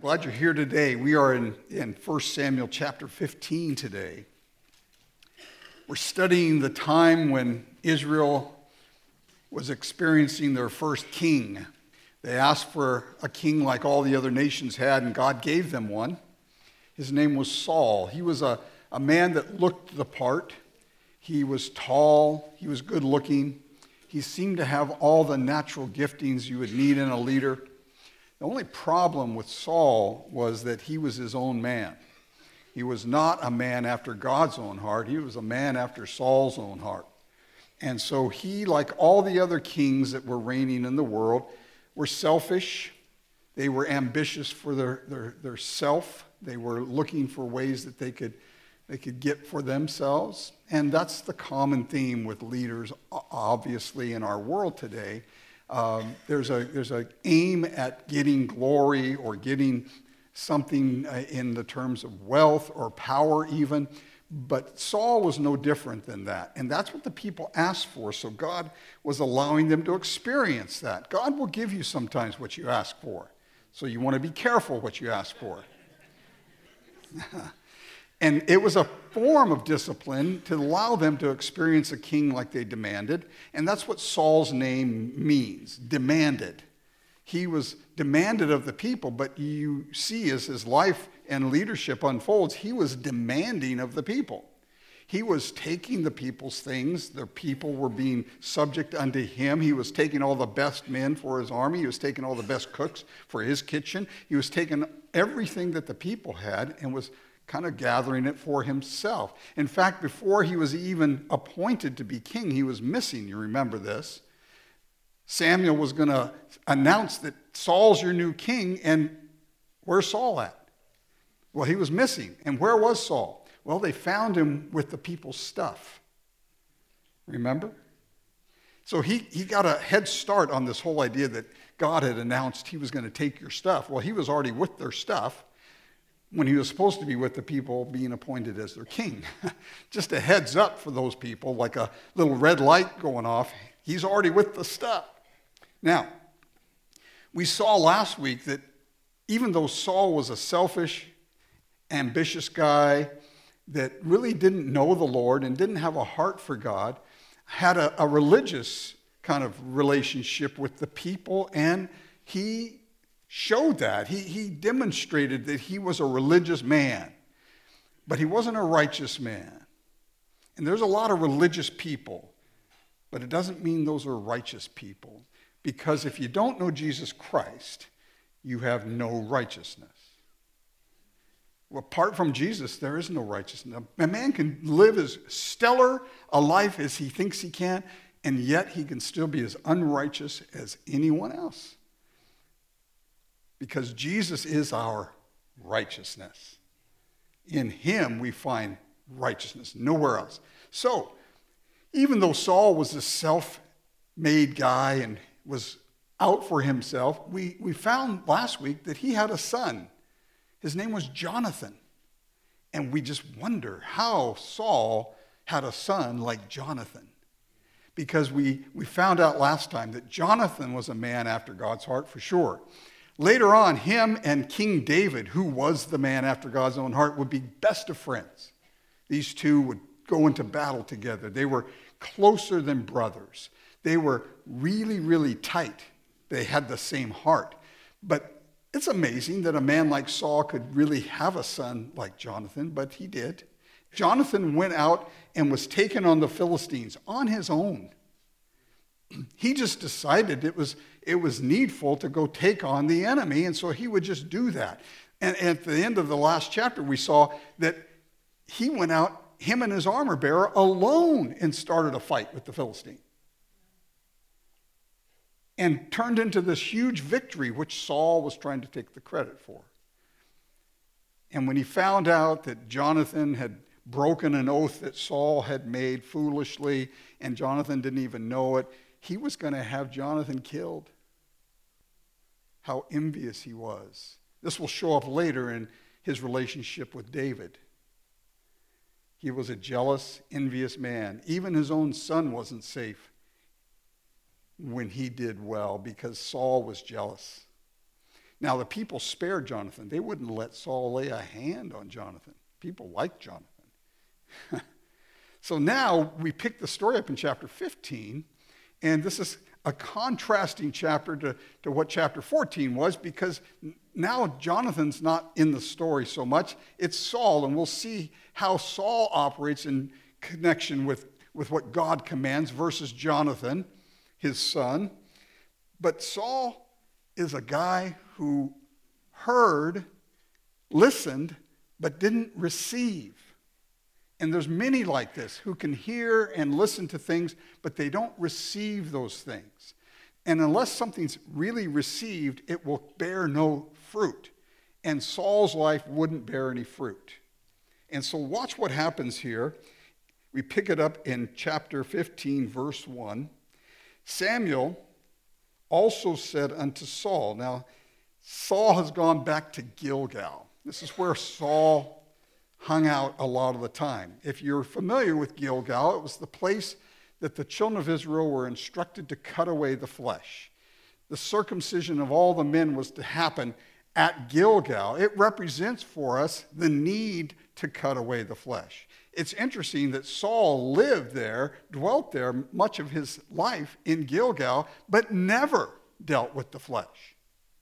Glad you're here today. We are in 1 Samuel chapter 15 today. We're studying the time when Israel was experiencing their first king. They asked for a king like all the other nations had, and God gave them one. His name was Saul. He was a man that looked the part. He was tall. He was good looking. He seemed to have all the natural giftings you would need in a leader. The only problem with Saul was that he was his own man. He was not a man after God's own heart. He was a man after Saul's own heart. And so he, like all the other kings that were reigning in the world, were selfish. They were ambitious for their self. They were looking for ways that they could get for themselves. And that's the common theme with leaders, obviously, in our world today. There's a aim at getting glory or getting something in the terms of wealth or power even. But Saul was no different than that. And that's what the people asked for. So God was allowing them to experience that. God will give you sometimes what you ask for. So you want to be careful what you ask for. And it was a form of discipline to allow them to experience a king like they demanded. And that's what Saul's name means, demanded. He was demanded of the people, but you see as his life and leadership unfolds, he was demanding of the people. He was taking the people's things. The people were being subject unto him. He was taking all the best men for his army. He was taking all the best cooks for his kitchen. He was taking everything that the people had and was kind of gathering it for himself. In fact, before he was even appointed to be king, he was missing. You remember this. Samuel was going to announce that Saul's your new king, and where's Saul at? Well, he was missing. And where was Saul? Well, they found him with the people's stuff. Remember? So he got a head start on this whole idea that God had announced he was going to take your stuff. Well, he was already with their stuff when he was supposed to be with the people being appointed as their king. Just a heads up for those people, like a little red light going off. He's already with the stuff. Now, we saw last week that even though Saul was a selfish, ambitious guy that really didn't know the Lord and didn't have a heart for God, had a religious kind of relationship with the people, and he showed that. He demonstrated that he was a religious man, but he wasn't a righteous man. And there's a lot of religious people, but it doesn't mean those are righteous people, because if you don't know Jesus Christ, you have no righteousness. Well, apart from Jesus, there is no righteousness. A man can live as stellar a life as he thinks he can, and yet he can still be as unrighteous as anyone else. Because Jesus is our righteousness. In him we find righteousness, nowhere else. So, even though Saul was a self-made guy and was out for himself, we found last week that he had a son. His name was Jonathan. And we just wonder how Saul had a son like Jonathan. Because we found out last time that Jonathan was a man after God's heart for sure. Later on, him and King David, who was the man after God's own heart, would be best of friends. These two would go into battle together. They were closer than brothers. They were really, really tight. They had the same heart. But it's amazing that a man like Saul could really have a son like Jonathan, but he did. Jonathan went out and was taken on the Philistines on his own. He just decided it was needful to go take on the enemy, and so he would just do that. And at the end of the last chapter, we saw that he went out, him and his armor bearer, alone and started a fight with the Philistine. And turned into this huge victory, which Saul was trying to take the credit for. And when he found out that Jonathan had broken an oath that Saul had made foolishly, and Jonathan didn't even know it, he was going to have Jonathan killed. How envious he was. This will show up later in his relationship with David. He was a jealous, envious man. Even his own son wasn't safe when he did well because Saul was jealous. Now, the people spared Jonathan. They wouldn't let Saul lay a hand on Jonathan. People liked Jonathan. So now we pick the story up in chapter 15, and this is a contrasting chapter to what chapter 14 was, because now Jonathan's not in the story so much. It's Saul, and we'll see how Saul operates in connection with what God commands versus Jonathan, his son. But Saul is a guy who heard, listened, but didn't receive. And there's many like this who can hear and listen to things, but they don't receive those things. And unless something's really received, it will bear no fruit. And Saul's life wouldn't bear any fruit. And so watch what happens here. We pick it up in chapter 15, verse 1. Samuel also said unto Saul. Now, Saul has gone back to Gilgal. This is where Saul hung out a lot of the time. If you're familiar with Gilgal, it was the place that the children of Israel were instructed to cut away the flesh. The circumcision of all the men was to happen at Gilgal. It represents for us the need to cut away the flesh. It's interesting that Saul lived there, dwelt there much of his life in Gilgal, but never dealt with the flesh.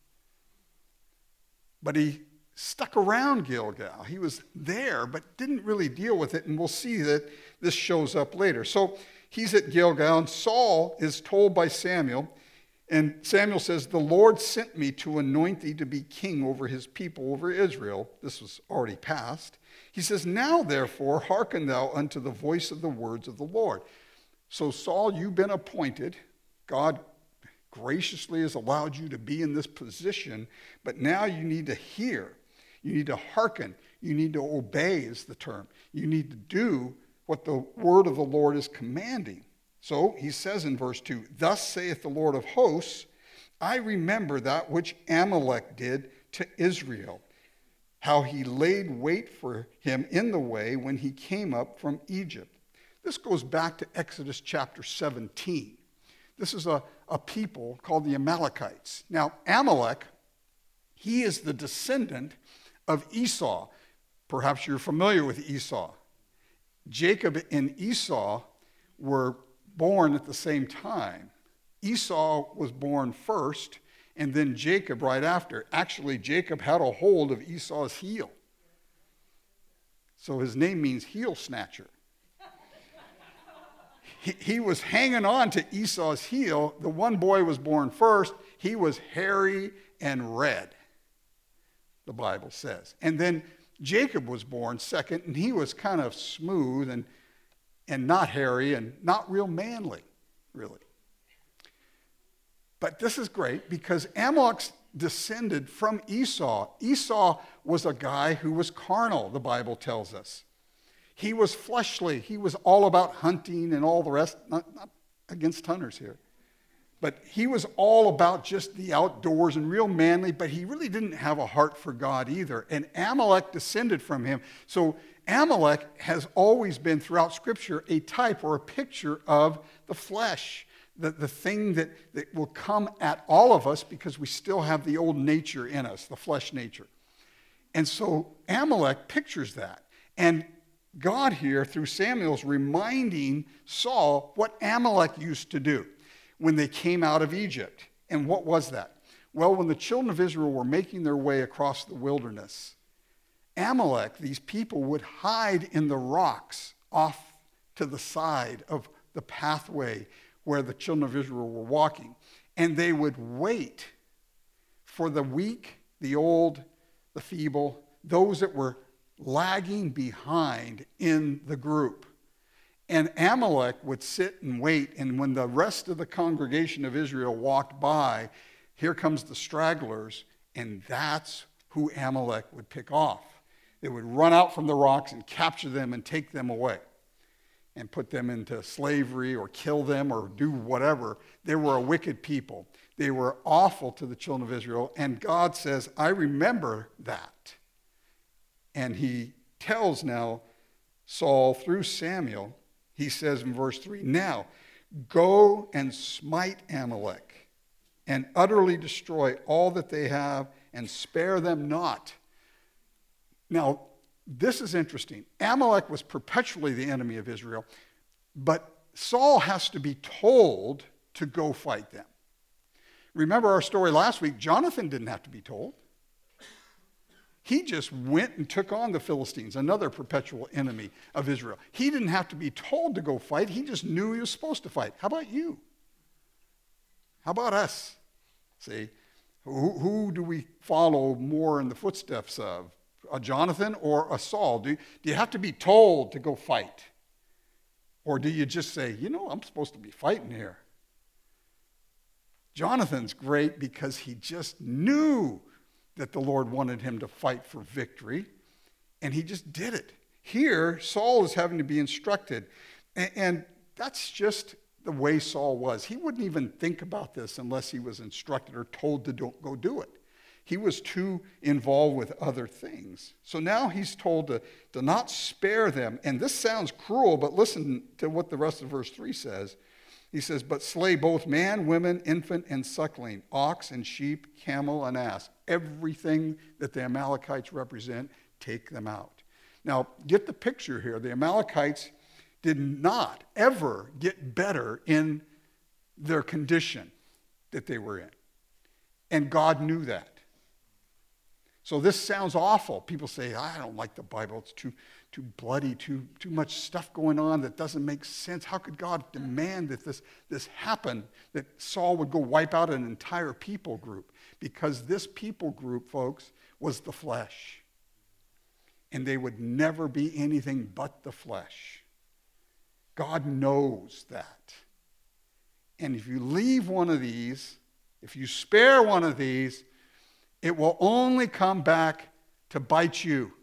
But he stuck around Gilgal. He was there, but didn't really deal with it, and we'll see that this shows up later. So he's at Gilgal, and Saul is told by Samuel, and Samuel says, "The Lord sent me to anoint thee to be king over his people, over Israel." This was already past. He says, "Now therefore hearken thou unto the voice of the words of the Lord." So Saul, you've been appointed. God graciously has allowed you to be in this position, but now you need to hear. You need to hearken. You need to obey is the term. You need to do what the word of the Lord is commanding. So he says in verse 2, "Thus saith the Lord of hosts, I remember that which Amalek did to Israel, how he laid wait for him in the way when he came up from Egypt." This goes back to Exodus chapter 17. This is a people called the Amalekites. Now, Amalek, he is the descendant of Esau. Perhaps you're familiar with Esau. Jacob and Esau were born at the same time. Esau was born first, and then Jacob right after. Actually, Jacob had a hold of Esau's heel. So his name means heel snatcher. He was hanging on to Esau's heel. The one boy was born first. He was hairy and red, the Bible says. And then Jacob was born second, and he was kind of smooth and not hairy and not real manly, really. But this is great because Amalek descended from Esau. Esau was a guy who was carnal, the Bible tells us. He was fleshly. He was all about hunting and all the rest. Not against hunters here. But he was all about just the outdoors and real manly, but he really didn't have a heart for God either. And Amalek descended from him. So Amalek has always been throughout Scripture a type or a picture of the flesh, the thing that will come at all of us because we still have the old nature in us, the flesh nature. And so Amalek pictures that. And God here, through Samuel, is reminding Saul what Amalek used to do when they came out of Egypt. And what was that? Well, when the children of Israel were making their way across the wilderness, Amalek, these people, would hide in the rocks off to the side of the pathway where the children of Israel were walking. And they would wait for the weak, the old, the feeble, those that were lagging behind in the group. And Amalek would sit and wait, and when the rest of the congregation of Israel walked by, here comes the stragglers, and that's who Amalek would pick off. They would run out from the rocks and capture them and take them away and put them into slavery or kill them or do whatever. They were a wicked people. They were awful to the children of Israel, and God says, I remember that. And he tells now Saul through Samuel, he says in verse 3, "Now go and smite Amalek and utterly destroy all that they have and spare them not. Now, this is interesting. Amalek was perpetually the enemy of Israel, but Saul has to be told to go fight them. Remember our story last week, Jonathan didn't have to be told. He just went and took on the Philistines, another perpetual enemy of Israel. He didn't have to be told to go fight. He just knew he was supposed to fight. How about you? How about us? See, who do we follow more in the footsteps of? A Jonathan or a Saul? Do you have to be told to go fight? Or do you just say, I'm supposed to be fighting here? Jonathan's great because he just knew that the Lord wanted him to fight for victory, and he just did it. Here, Saul is having to be instructed, and that's just the way Saul was. He wouldn't even think about this unless he was instructed or told to go do it. He was too involved with other things. So now he's told to not spare them, and this sounds cruel, but listen to what the rest of verse 3 says. He says, but slay both man, women, infant, and suckling, ox and sheep, camel and ass. Everything that the Amalekites represent, take them out. Now, get the picture here. The Amalekites did not ever get better in their condition that they were in. And God knew that. So this sounds awful. People say, I don't like the Bible. It's too bloody, too much stuff going on that doesn't make sense. How could God demand that this happen, that Saul would go wipe out an entire people group? Because this people group, folks, was the flesh. And they would never be anything but the flesh. God knows that. And if you leave one of these, if you spare one of these, it will only come back to bite you.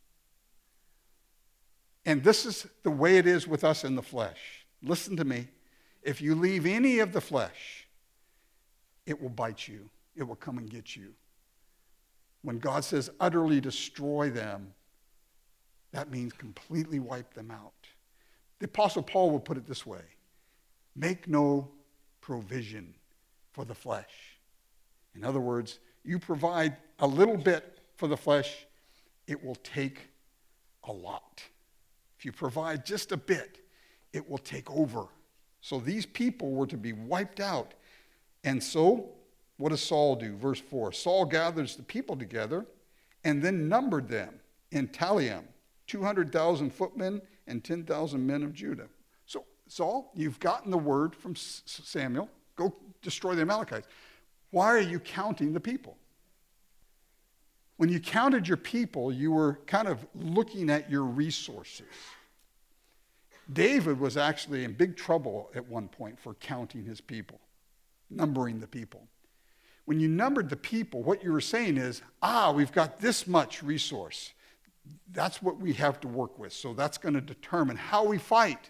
And this is the way it is with us in the flesh. Listen to me. If you leave any of the flesh, it will bite you. It will come and get you. When God says utterly destroy them, that means completely wipe them out. The Apostle Paul would put it this way: make no provision for the flesh. In other words, you provide a little bit for the flesh, it will take a lot. If you provide just a bit, it will take over. So these people were to be wiped out. And so, what does Saul do? Verse 4, Saul gathers the people together and then numbered them in Talium, 200,000 footmen and 10,000 men of Judah. So, Saul, you've gotten the word from Samuel, go destroy the Amalekites. Why are you counting the people? When you counted your people, you were kind of looking at your resources. David was actually in big trouble at one point for counting his people, numbering the people. When you numbered the people, what you were saying is, we've got this much resource. That's what we have to work with. So that's going to determine how we fight.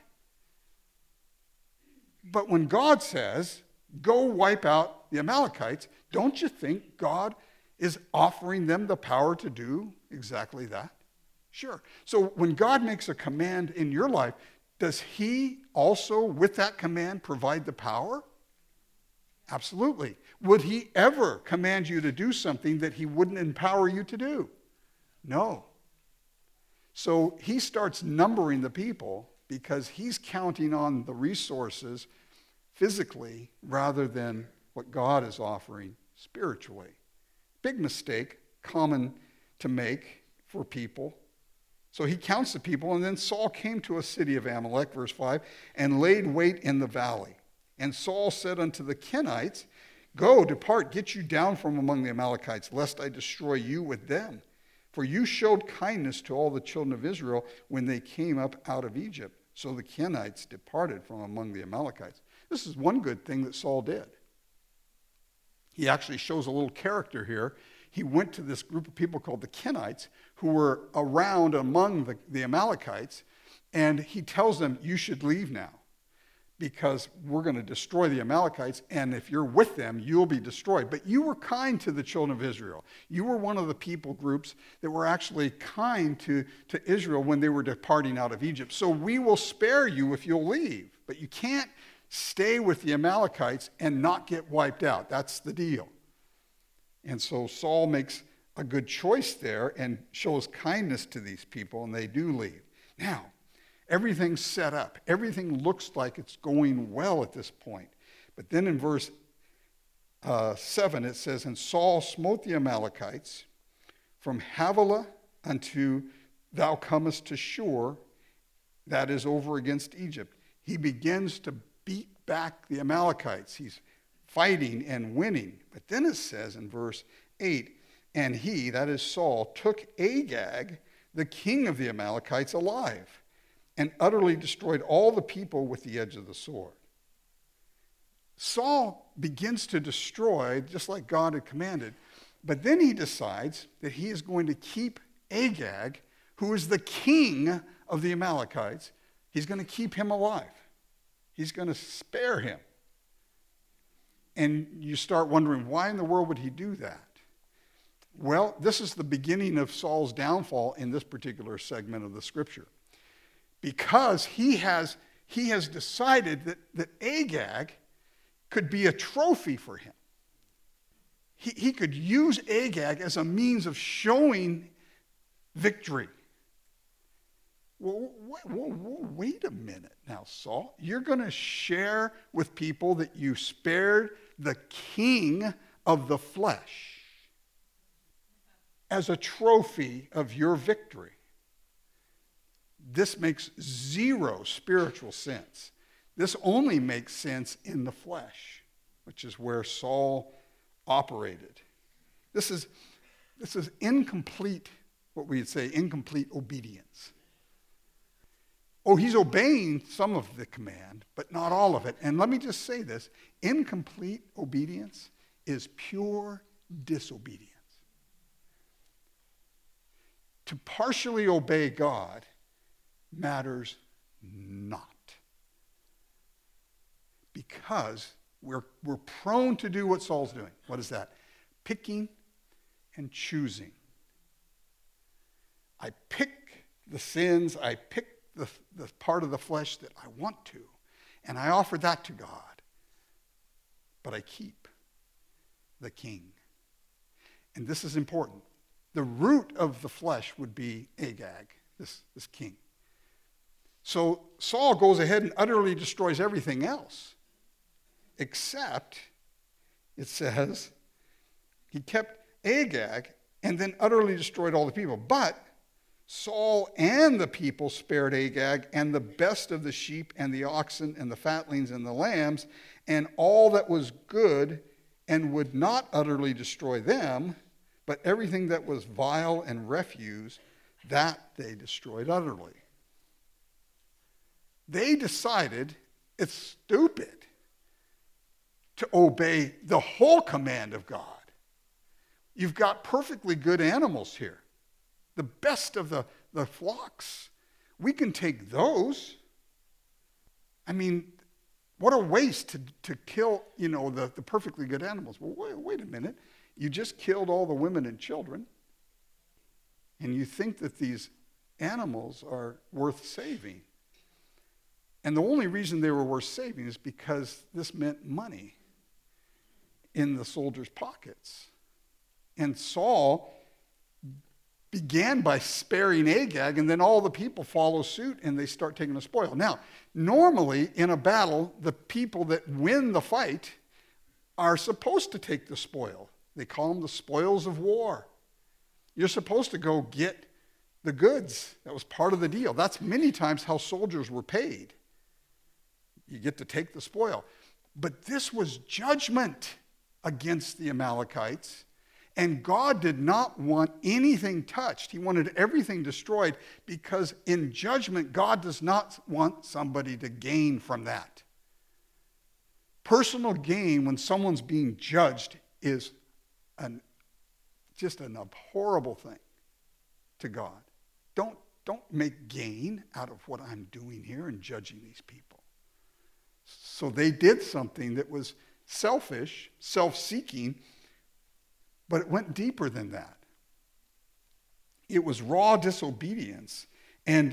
But when God says, go wipe out the Amalekites, don't you think God is offering them the power to do exactly that? Sure. So when God makes a command in your life, does he also, with that command, provide the power? Absolutely. Would he ever command you to do something that he wouldn't empower you to do? No. So he starts numbering the people because he's counting on the resources physically rather than what God is offering spiritually. Big mistake, common to make for people. So he counts the people, and then Saul came to a city of Amalek, verse 5, and laid wait in the valley. And Saul said unto the Kenites, go, depart, get you down from among the Amalekites, lest I destroy you with them. For you showed kindness to all the children of Israel when they came up out of Egypt. So the Kenites departed from among the Amalekites. This is one good thing that Saul did. He actually shows a little character here. He went to this group of people called the Kenites who were around among the Amalekites, and he tells them, you should leave now because we're going to destroy the Amalekites, and if you're with them, you'll be destroyed. But you were kind to the children of Israel. You were one of the people groups that were actually kind to Israel when they were departing out of Egypt. So we will spare you if you'll leave, but you can't stay with the Amalekites and not get wiped out. That's the deal. And so Saul makes a good choice there and shows kindness to these people, and they do leave. Now, everything's set up. Everything looks like it's going well at this point. But then in verse 7, it says, "And Saul smote the Amalekites from Havilah unto thou comest to Shur, that is over against Egypt." He begins to beat back the Amalekites. He's fighting and winning. But then it says in verse 8, "And he," that is Saul, "took Agag, the king of the Amalekites, alive, and utterly destroyed all the people with the edge of the sword." Saul begins to destroy, just like God had commanded, but then he decides that he is going to keep Agag, who is the king of the Amalekites. He's going to keep him alive. He's going to spare him. And you start wondering, why in the world would he do that? Well, this is the beginning of Saul's downfall in this particular segment of the scripture. Because he has decided that Agag could be a trophy for him. He could use Agag as a means of showing victory. Well, wait a minute now, Saul. You're going to share with people that you spared the king of the flesh as a trophy of your victory. This makes zero spiritual sense. This only makes sense in the flesh, which is where Saul operated. This is incomplete, what we'd say, incomplete obedience. Oh, he's obeying some of the command, but not all of it. And let me just say this, incomplete obedience is pure disobedience. To partially obey God matters not. Because we're prone to do what Saul's doing. What is that? Picking and choosing. I pick the sins, I pick the part of the flesh that I want to, and I offer that to God. But I keep the king. And this is important. The root of the flesh would be Agag, this king. So Saul goes ahead and utterly destroys everything else, except, it says, he kept Agag and then utterly destroyed all the people. But Saul and the people spared Agag and the best of the sheep and the oxen and the fatlings and the lambs and all that was good, and would not utterly destroy them, but everything that was vile and refuse, that they destroyed utterly. They decided it's stupid to obey the whole command of God. You've got perfectly good animals here. The best of the flocks. We can take those. I mean, what a waste to kill, the perfectly good animals. Well, wait a minute. You just killed all the women and children, and you think that these animals are worth saving. And the only reason they were worth saving is because this meant money in the soldiers' pockets. And Saul began by sparing Agag, and then all the people follow suit and they start taking the spoil. Now, normally in a battle, the people that win the fight are supposed to take the spoil. They call them the spoils of war. You're supposed to go get the goods. That was part of the deal. That's many times how soldiers were paid. You get to take the spoil. But this was judgment against the Amalekites. And God did not want anything touched. He wanted everything destroyed because in judgment, God does not want somebody to gain from that. Personal gain when someone's being judged is just an abhorrible thing to God. Don't make gain out of what I'm doing here and judging these people. So they did something that was selfish, self-seeking, but it went deeper than that. It was raw disobedience. And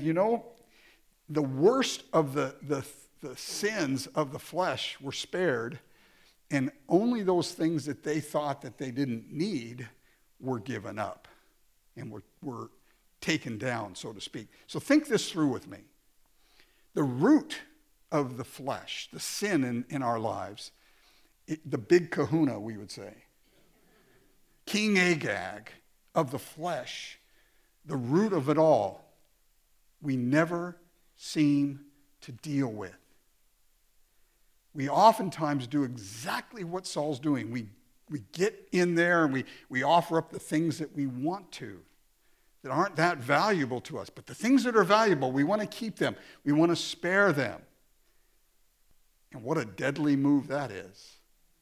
the worst of the sins of the flesh were spared, And only those things that they thought that they didn't need were given up and were taken down, so to speak. So think this through with me. The root of the flesh, the sin in our lives, the big kahuna, we would say, King Agag of the flesh, the root of it all, we never seem to deal with. We oftentimes do exactly what Saul's doing. We get in there and we offer up the things that we want to, that aren't that valuable to us. But the things that are valuable, we want to keep them. We want to spare them. And what a deadly move that is.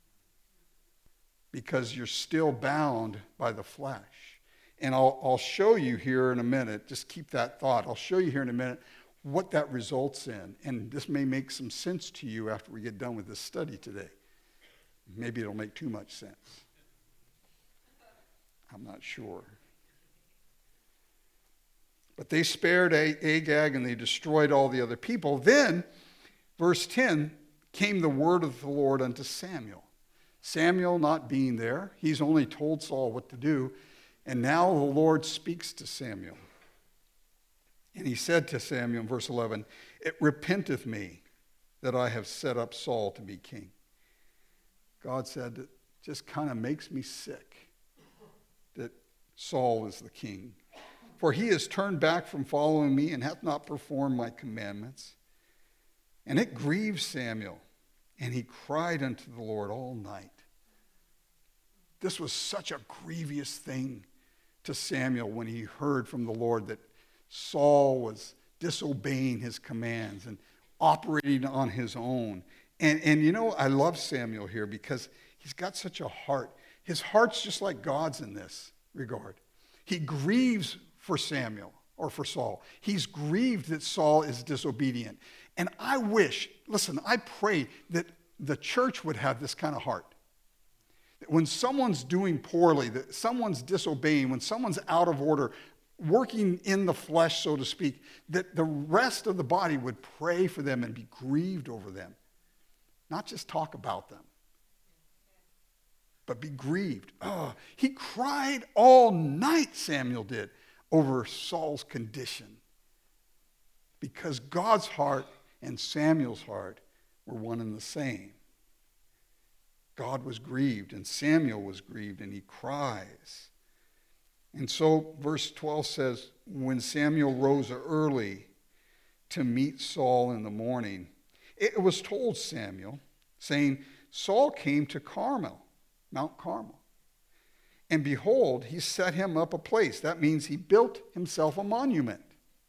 Because you're still bound by the flesh. And I'll show you here in a minute, just keep that thought. I'll show you here in a minute what that results in. And this may make some sense to you after we get done with this study today. Maybe it'll make too much sense. I'm not sure. But they spared Agag and they destroyed all the other people. Then, verse 10, came the word of the Lord unto Samuel. Samuel not being there, he's only told Saul what to do. And now the Lord speaks to Samuel. And he said to Samuel in verse 11, it repenteth me that I have set up Saul to be king. God said, it just kind of makes me sick that Saul is the king. For he has turned back from following me and hath not performed my commandments. And it grieved Samuel, and he cried unto the Lord all night. This was such a grievous thing to Samuel when he heard from the Lord that Saul was disobeying his commands and operating on his own. And you know, I love Samuel here because he's got such a heart. His heart's just like God's in this regard. He grieves for Samuel or for Saul. He's grieved that Saul is disobedient. And I wish, listen, I pray that the church would have this kind of heart. That when someone's doing poorly, that someone's disobeying, when someone's out of order, working in the flesh, so to speak, that the rest of the body would pray for them and be grieved over them. Not just talk about them, but be grieved. Oh, he cried all night, Samuel did, over Saul's condition. Because God's heart and Samuel's heart were one and the same. God was grieved and Samuel was grieved and he cries. And so verse 12 says, when Samuel rose early to meet Saul in the morning, it was told Samuel, saying, Saul came to Carmel, Mount Carmel. And behold, he set him up a place. That means he built himself a monument.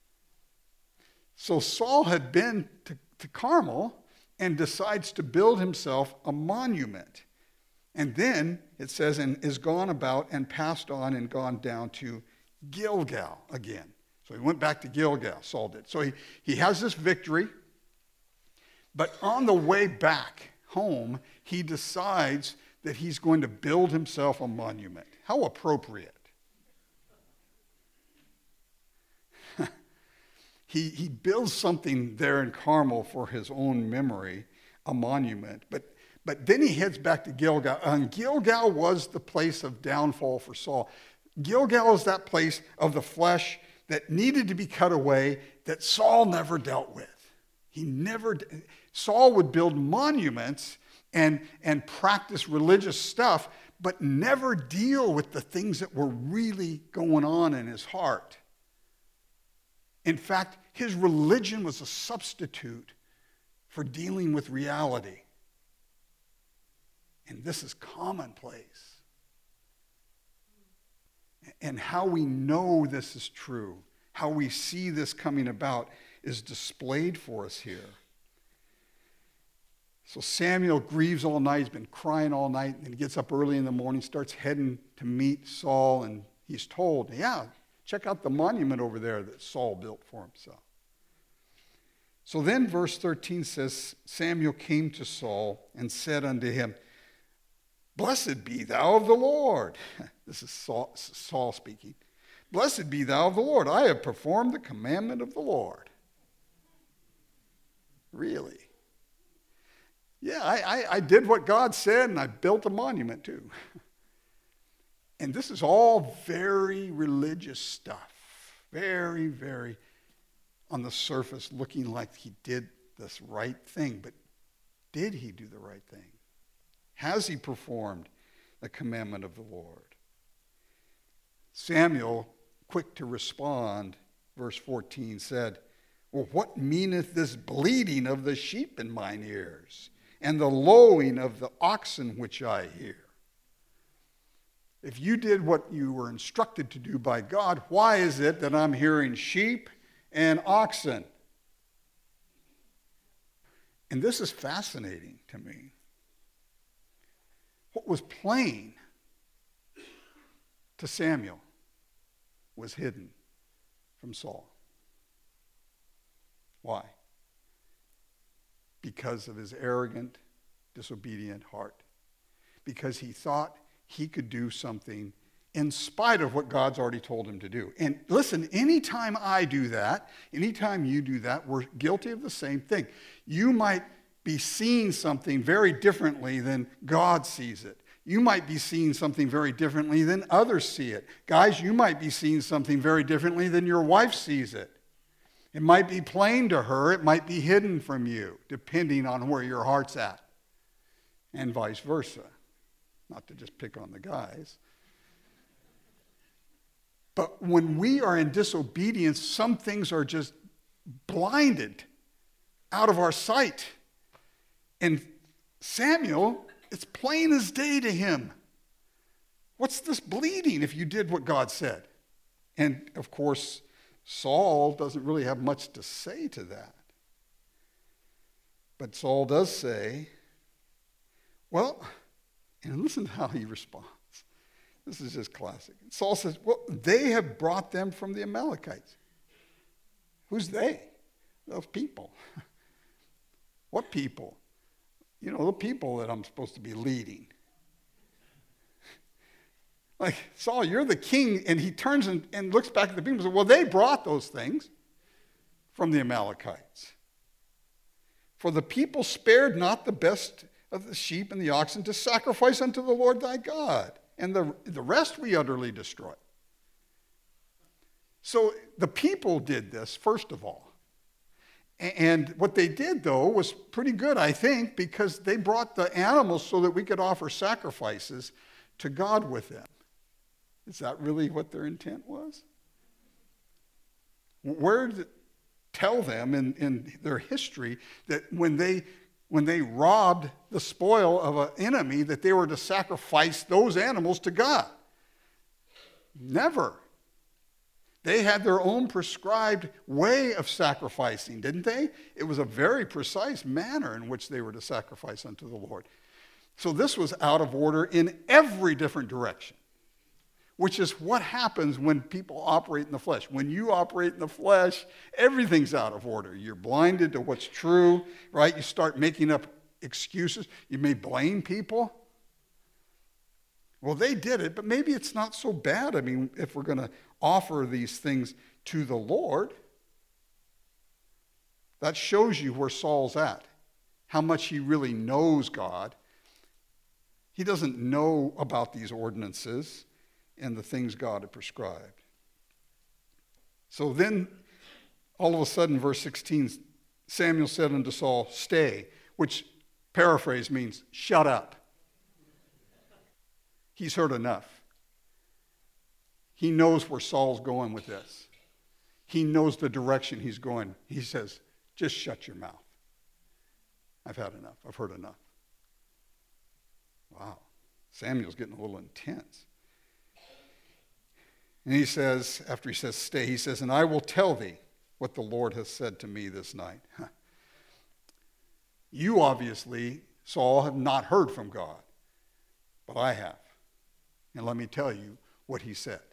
So Saul had been to Carmel and decides to build himself a monument. And then it says, and is gone about and passed on and gone down to Gilgal again. So he went back to Gilgal, Saul did. So he has this victory. But on the way back home, he decides that he's going to build himself a monument. How appropriate. He builds something there in Carmel for his own memory, a monument. But then he heads back to Gilgal. And Gilgal was the place of downfall for Saul. Gilgal is that place of the flesh that needed to be cut away that Saul never dealt with. Saul would build monuments and practice religious stuff, but never deal with the things that were really going on in his heart. In fact, his religion was a substitute for dealing with reality. And this is commonplace. And how we know this is true, how we see this coming about, is displayed for us here. So Samuel grieves all night. He's been crying all night. And he gets up early in the morning, starts heading to meet Saul. And he's told, yeah, check out the monument over there that Saul built for himself. So then verse 13 says, Samuel came to Saul and said unto him, Blessed be thou of the Lord. This is Saul speaking. Blessed be thou of the Lord. I have performed the commandment of the Lord. Really? Yeah, I did what God said, and I built a monument too. And this is all very religious stuff. Very, very on the surface looking like he did this right thing. But did he do the right thing? Has he performed the commandment of the Lord? Samuel, quick to respond, verse 14 said, well, what meaneth this bleating of the sheep in mine ears, and the lowing of the oxen which I hear? If you did what you were instructed to do by God, why is it that I'm hearing sheep and oxen? And this is fascinating to me. What was plain to Samuel was hidden from Saul. Why? Because of his arrogant, disobedient heart. Because he thought he could do something in spite of what God's already told him to do. And listen, anytime I do that, anytime you do that, we're guilty of the same thing. You might be seeing something very differently than God sees it. You might be seeing something very differently than others see it. Guys, you might be seeing something very differently than your wife sees it. It might be plain to her, it might be hidden from you, depending on where your heart's at, and vice versa. Not to just pick on the guys. But when we are in disobedience, some things are just blinded out of our sight. And Samuel, it's plain as day to him. What's this bleeding if you did what God said? And of course, Saul doesn't really have much to say to that. But Saul does say, well, and listen to how he responds. This is just classic. Saul says, well, they have brought them from the Amalekites. Who's they? Those people. What people? You know, the people that I'm supposed to be leading. Like, Saul, you're the king. And he turns and looks back at the people and says, well, they brought those things from the Amalekites. For the people spared not the best of the sheep and the oxen to sacrifice unto the Lord thy God. And the rest we utterly destroyed. So the people did this, first of all. And what they did, though, was pretty good, I think, because they brought the animals so that we could offer sacrifices to God with them. Is that really what their intent was? Where did it tell them in their history that when they robbed the spoil of an enemy, that they were to sacrifice those animals to God? Never. They had their own prescribed way of sacrificing, didn't they? It was a very precise manner in which they were to sacrifice unto the Lord. So this was out of order in every different direction, which is what happens when people operate in the flesh. When you operate in the flesh, everything's out of order. You're blinded to what's true, right? You start making up excuses. You may blame people. Well, they did it, but maybe it's not so bad. I mean, if we're going to offer these things to the Lord, that shows you where Saul's at, how much he really knows God. He doesn't know about these ordinances and the things God had prescribed. So then, all of a sudden, verse 16, Samuel said unto Saul, stay, which paraphrase means shut up. He's heard enough. He knows where Saul's going with this. He knows the direction he's going. He says, just shut your mouth. I've had enough. I've heard enough. Wow. Samuel's getting a little intense. And he says, after he says stay, he says, and I will tell thee what the Lord has said to me this night. You obviously, Saul, have not heard from God, but I have. And let me tell you what he said.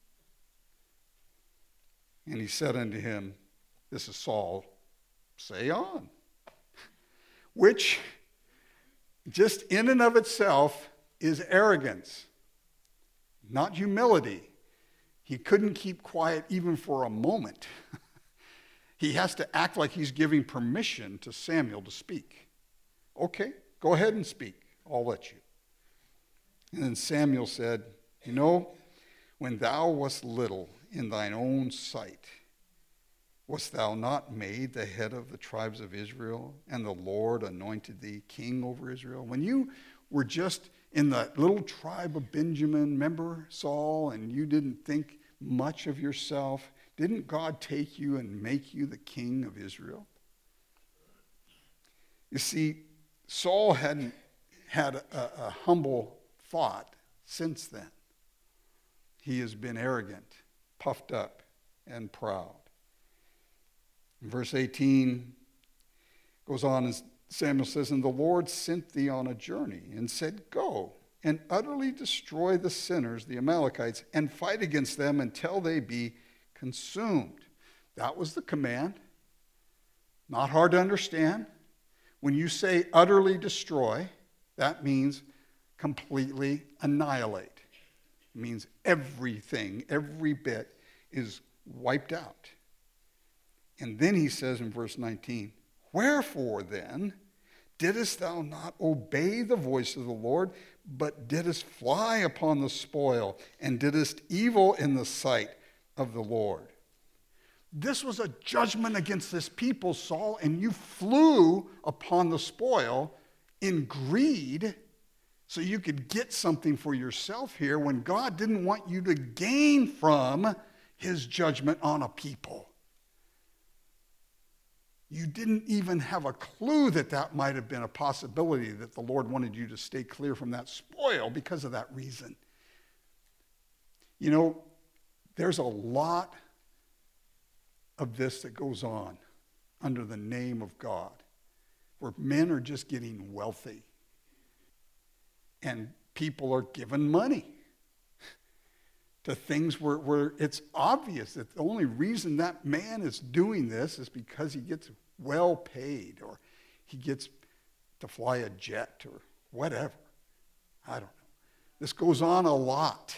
And he said unto him, this is Saul, say on. Which, just in and of itself, is arrogance, not humility. He couldn't keep quiet even for a moment. He has to act like he's giving permission to Samuel to speak. Okay, Go ahead and speak. I'll let you. And then Samuel said, you know, when thou wast little in thine own sight, wast thou not made the head of the tribes of Israel, and the Lord anointed thee king over Israel? When you were just in the little tribe of Benjamin, remember Saul, and you didn't think much of yourself, didn't God take you and make you the king of Israel? You see, Saul hadn't had a humble thought since then. He has been arrogant, puffed up, and proud. Verse 18 goes on, and Samuel says, and the Lord sent thee on a journey and said, go and utterly destroy the sinners, the Amalekites, and fight against them until they be consumed. That was the command. Not hard to understand. When you say utterly destroy, that means completely annihilate. It means everything, every bit is wiped out. And then he says in verse 19, wherefore then didst thou not obey the voice of the Lord, but didst fly upon the spoil, and didst evil in the sight of the Lord? This was a judgment against this people, Saul, and you flew upon the spoil in greed so you could get something for yourself here when God didn't want you to gain from his judgment on a people. You didn't even have a clue that that might have been a possibility, that the Lord wanted you to stay clear from that spoil because of that reason. You know, there's a lot of this that goes on under the name of God, where men are just getting wealthy and people are given money to things where it's obvious that the only reason that man is doing this is because he gets well paid, or he gets to fly a jet, or whatever. I don't know. This goes on a lot.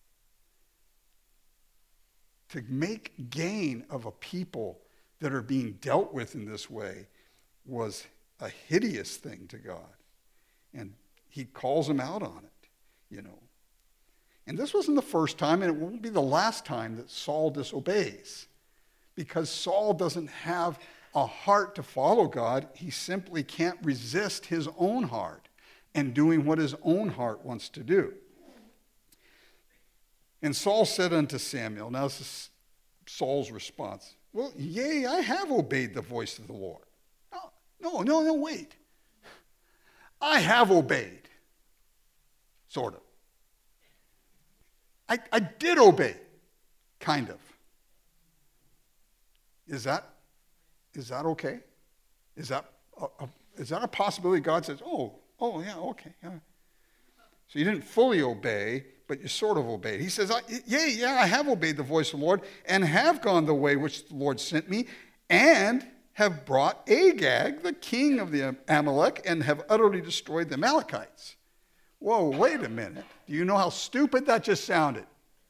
To make gain of a people that are being dealt with in this way was a hideous thing to God. And he calls them out on it, you know. And this wasn't the first time, and it won't be the last time that Saul disobeys. Because Saul doesn't have a heart to follow God. He simply can't resist his own heart and doing what his own heart wants to do. And Saul said unto Samuel, now this is Saul's response, well, yea, I have obeyed the voice of the Lord. No, wait. I have obeyed, sort of. I did obey, kind of. Is that okay? Is that a possibility? God says, oh, yeah, okay. Yeah. So you didn't fully obey, but you sort of obeyed. He says, yeah, I have obeyed the voice of the Lord, and have gone the way which the Lord sent me, and have brought Agag, the king of the Amalek, and have utterly destroyed the Amalekites. Whoa, wait a minute. Do you know how stupid that just sounded?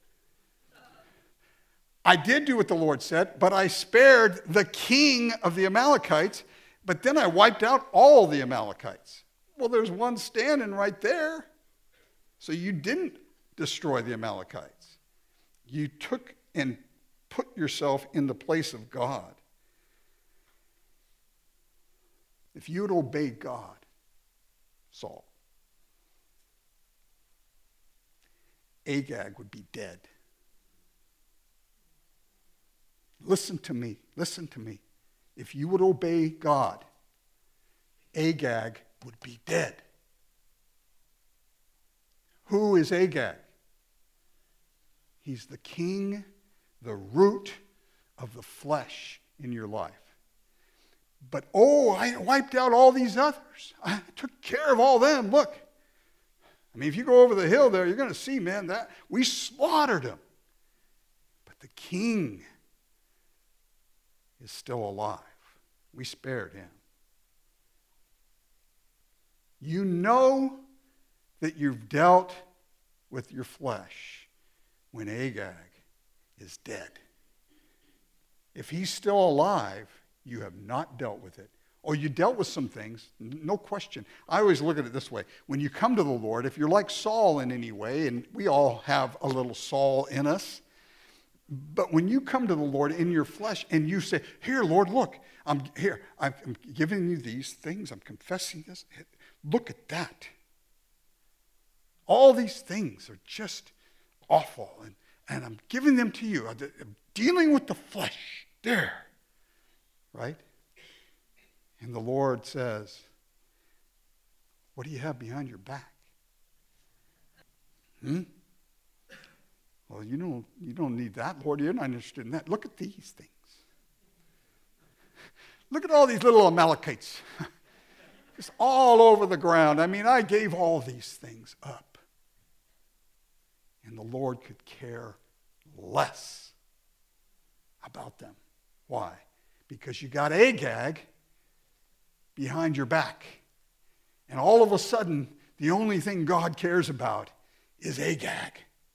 I did do what the Lord said, but I spared the king of the Amalekites, but then I wiped out all the Amalekites. Well, there's one standing right there. So you didn't destroy the Amalekites. You took and put yourself in the place of God. If you had obeyed God, Saul, Agag would be dead. Listen to me. If you would obey God, Agag would be dead. Who is Agag? He's the king, the root of the flesh in your life. But, I wiped out all these others. I took care of all them. Look. I mean, if you go over the hill there, you're going to see, man, that we slaughtered them. But the king is still alive. We spared him. You know that you've dealt with your flesh when Agag is dead. If he's still alive, you have not dealt with it. Oh, you dealt with some things, no question. I always look at it this way. When you come to the Lord, if you're like Saul in any way, and we all have a little Saul in us, but when you come to the Lord in your flesh and you say, here, Lord, look, I'm giving you these things. I'm confessing this. Look at that. All these things are just awful, and I'm giving them to you. I'm dealing with the flesh there, right? And the Lord says, what do you have behind your back? Well, you don't need that, Lord. You're not interested in that. Look at these things. Look at all these little Amalekites. Just all over the ground. I mean, I gave all these things up. And the Lord could care less about them. Why? Because you got Agag behind your back. And all of a sudden, the only thing God cares about is Agag.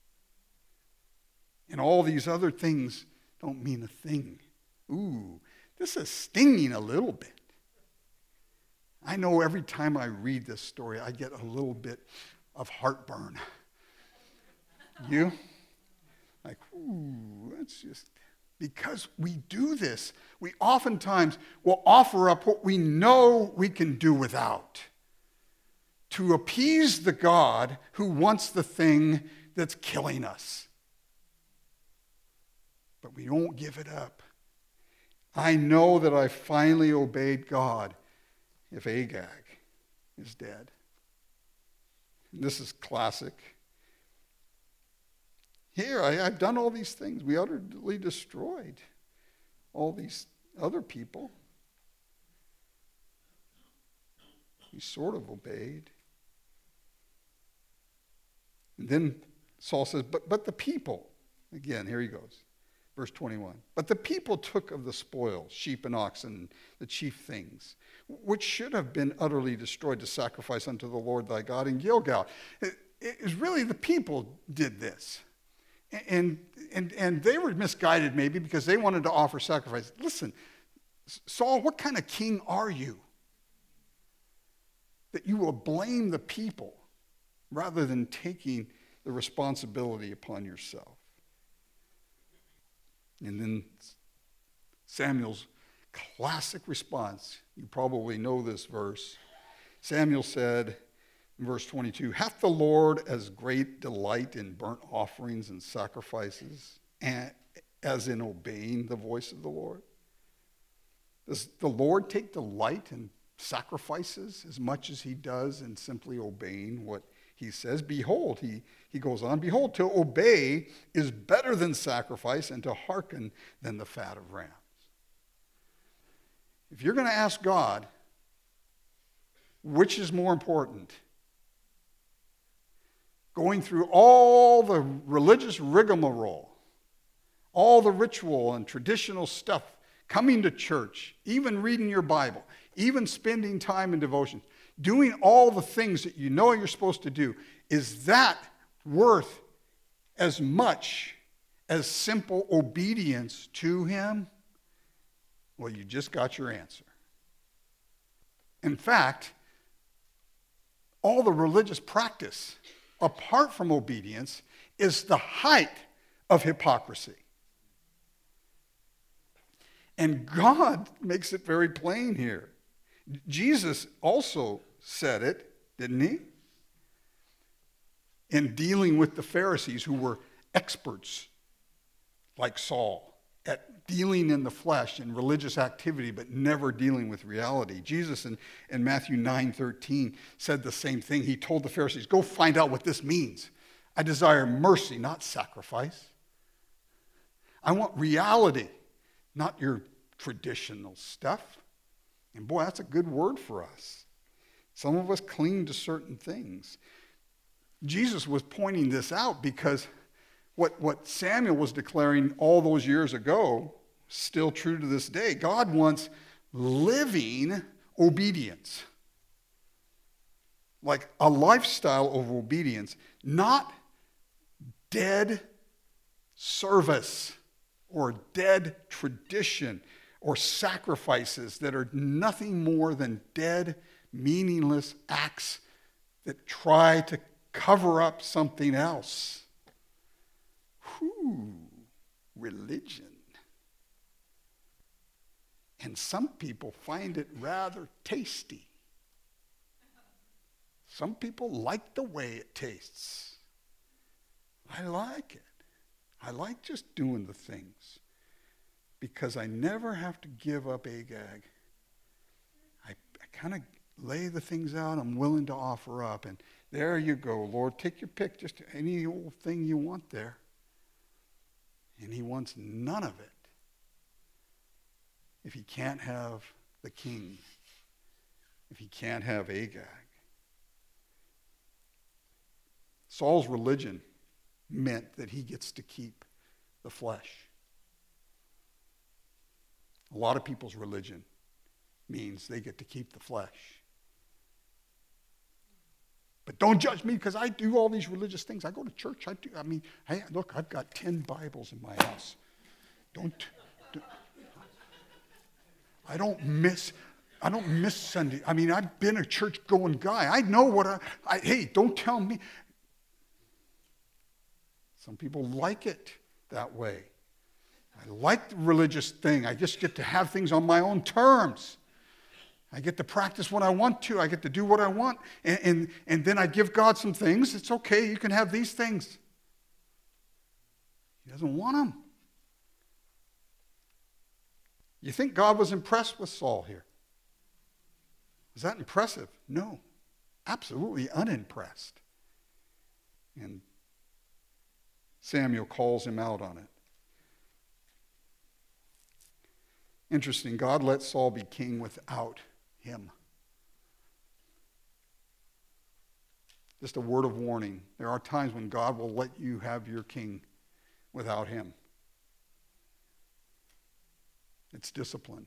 And all these other things don't mean a thing. Ooh, this is stinging a little bit. I know every time I read this story, I get a little bit of heartburn. You? Like, ooh, that's just... Because we do this, we oftentimes will offer up what we know we can do without to appease the God who wants the thing that's killing us. But we don't give it up. I know that I finally obeyed God if Agag is dead. And this is classic. Here, I've done all these things. We utterly destroyed all these other people. He sort of obeyed. And then Saul says, but the people, again, here he goes. Verse 21, but the people took of the spoil, sheep and oxen, the chief things, which should have been utterly destroyed to sacrifice unto the Lord thy God in Gilgal. It was really the people did this. And they were misguided maybe because they wanted to offer sacrifice. Listen, Saul, what kind of king are you? That you will blame the people rather than taking the responsibility upon yourself. And then Samuel's classic response, you probably know this verse. Samuel said in verse 22, hath the Lord as great delight in burnt offerings and sacrifices as in obeying the voice of the Lord? Does the Lord take delight in sacrifices as much as he does in simply obeying what he says? Behold, he goes on, behold, to obey is better than sacrifice, and to hearken than the fat of rams. If you're going to ask God, which is more important? Going through all the religious rigmarole, all the ritual and traditional stuff, coming to church, even reading your Bible, even spending time in devotion, doing all the things that you know you're supposed to do, is that worth as much as simple obedience to him? Well, you just got your answer. In fact, all the religious practice, apart from obedience, is the height of hypocrisy. And God makes it very plain here. Jesus also said it, didn't he? In dealing with the Pharisees who were experts, like Saul, at dealing in the flesh and religious activity, but never dealing with reality. Jesus in Matthew 9:13 said the same thing. He told the Pharisees, go find out what this means. I desire mercy, not sacrifice. I want reality, not your traditional stuff. And boy, that's a good word for us. Some of us cling to certain things. Jesus was pointing this out because what Samuel was declaring all those years ago, still true to this day. God wants living obedience. Like a lifestyle of obedience, not dead service or dead tradition or sacrifices that are nothing more than dead, meaningless acts that try to cover up something else. Whew, religion. And some people find it rather tasty. Some people like the way it tastes. I like it. I like just doing the things because I never have to give up Agag. I kind of lay the things out I'm willing to offer up, and there you go, Lord, take your pick, just any old thing you want there. And he wants none of it if he can't have the king, if he can't have Agag. Saul's religion meant that he gets to keep the flesh. A lot of people's religion means they get to keep the flesh. But don't judge me because I do all these religious things. I go to church. Hey, look, I've got 10 Bibles in my house. I don't miss Sunday. I mean, I've been a church-going guy. I know what hey, don't tell me. Some people like it that way. I like the religious thing. I just get to have things on my own terms. I get to practice what I want to. I get to do what I want. And then I give God some things. It's okay. You can have these things. He doesn't want them. You think God was impressed with Saul here? Is that impressive? No. Absolutely unimpressed. And Samuel calls him out on it. Interesting, God let Saul be king without him. Just a word of warning. There are times when God will let you have your king without him. It's discipline.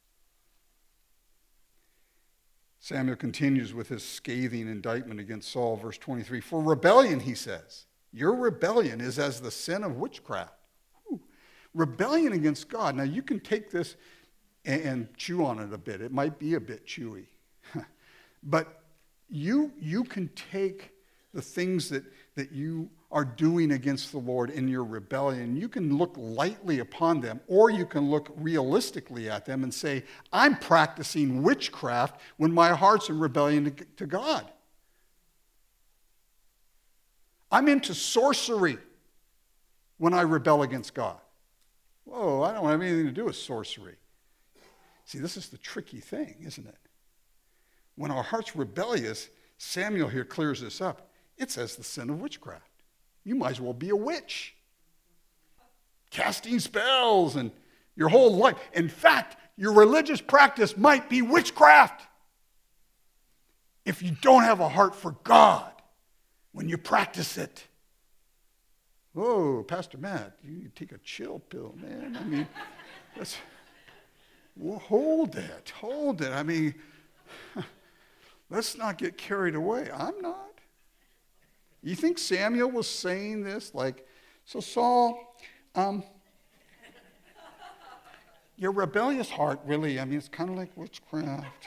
Samuel continues with his scathing indictment against Saul, verse 23. For rebellion, he says, your rebellion is as the sin of witchcraft. Whew. Rebellion against God. Now, you can take this and chew on it a bit. It might be a bit chewy. But you can take the things that you are doing against the Lord in your rebellion. You can look lightly upon them, or you can look realistically at them and say, I'm practicing witchcraft when my heart's in rebellion to God. I'm into sorcery when I rebel against God. Whoa, I don't have anything to do with sorcery. See, this is the tricky thing, isn't it? When our heart's rebellious, Samuel here clears this up. It says the sin of witchcraft. You might as well be a witch. Casting spells and your whole life. In fact, your religious practice might be witchcraft. If you don't have a heart for God when you practice it. Whoa, Pastor Matt, you take a chill pill, man. I mean, well, hold it. I mean, let's not get carried away. I'm not. You think Samuel was saying this like, so Saul, your rebellious heart really, I mean, it's kind of like witchcraft.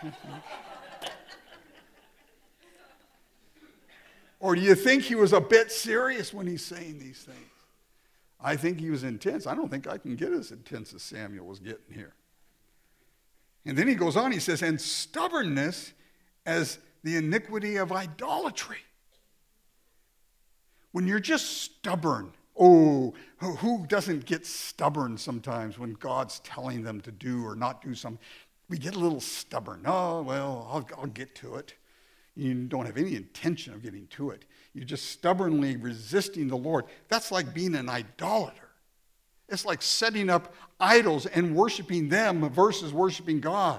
Or do you think he was a bit serious when he's saying these things? I think he was intense. I don't think I can get as intense as Samuel was getting here. And then he goes on, he says, and stubbornness as the iniquity of idolatry. When you're just stubborn, who doesn't get stubborn sometimes when God's telling them to do or not do something? We get a little stubborn. Oh, well, I'll get to it. You don't have any intention of getting to it. You're just stubbornly resisting the Lord. That's like being an idolater. It's like setting up idols and worshiping them versus worshiping God.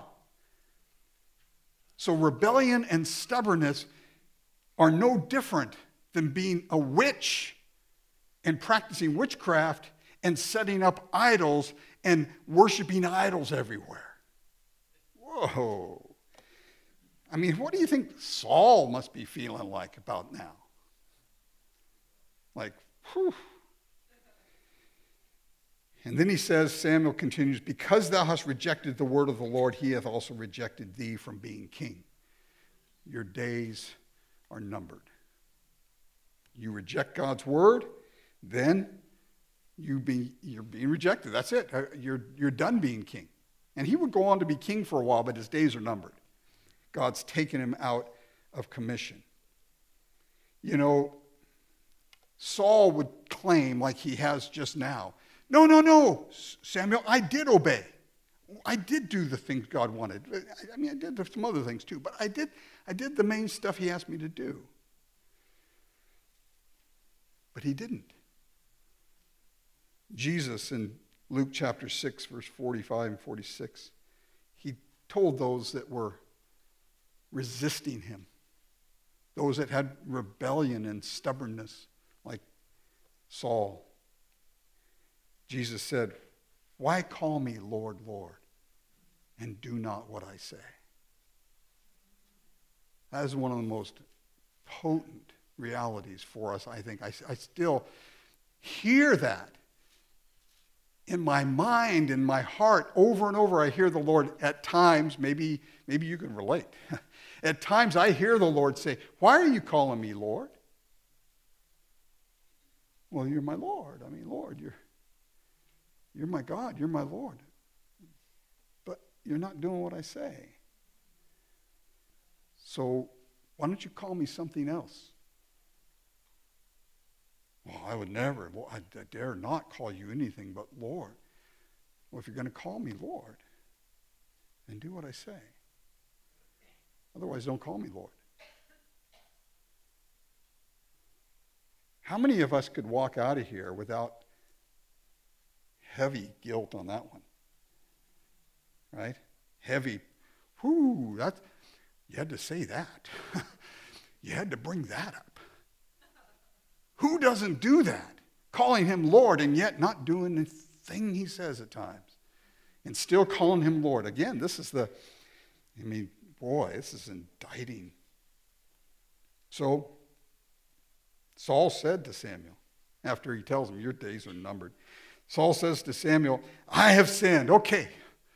So rebellion and stubbornness are no different than being a witch and practicing witchcraft and setting up idols and worshiping idols everywhere. Whoa. I mean, what do you think Saul must be feeling like about now? Like, whew. And then he says, Samuel continues, because thou hast rejected the word of the Lord, he hath also rejected thee from being king. Your days are numbered. You reject God's word, then you're being rejected. That's it. You're done being king. And he would go on to be king for a while, but his days are numbered. God's taken him out of commission. You know, Saul would claim, like he has just now, no, Samuel, I did obey. I did do the things God wanted. I mean, I did some other things too, but I did the main stuff he asked me to do. But he didn't. Jesus in Luke chapter 6, verse 45 and 46, he told those that were resisting him, those that had rebellion and stubbornness like Saul, Jesus said, why call me Lord, Lord, and do not what I say? That is one of the most potent realities for us, I think. I still hear that in my mind, in my heart, over and over. I hear the Lord at times, maybe you can relate. At times I hear the Lord say, why are you calling me Lord? Well, you're my Lord. I mean, Lord, you're my God. You're my Lord. But you're not doing what I say. So why don't you call me something else? Well, I would never. Well, I dare not call you anything but Lord. Well, if you're going to call me Lord, then do what I say. Otherwise, don't call me Lord. How many of us could walk out of here without heavy guilt on that one? Right? Heavy. You had to say that. You had to bring that up. Who doesn't do that? Calling him Lord and yet not doing the thing he says at times. And still calling him Lord. Again, this is this is indicting. So, Saul said to Samuel, after he tells him, your days are numbered, Saul says to Samuel, I have sinned. Okay,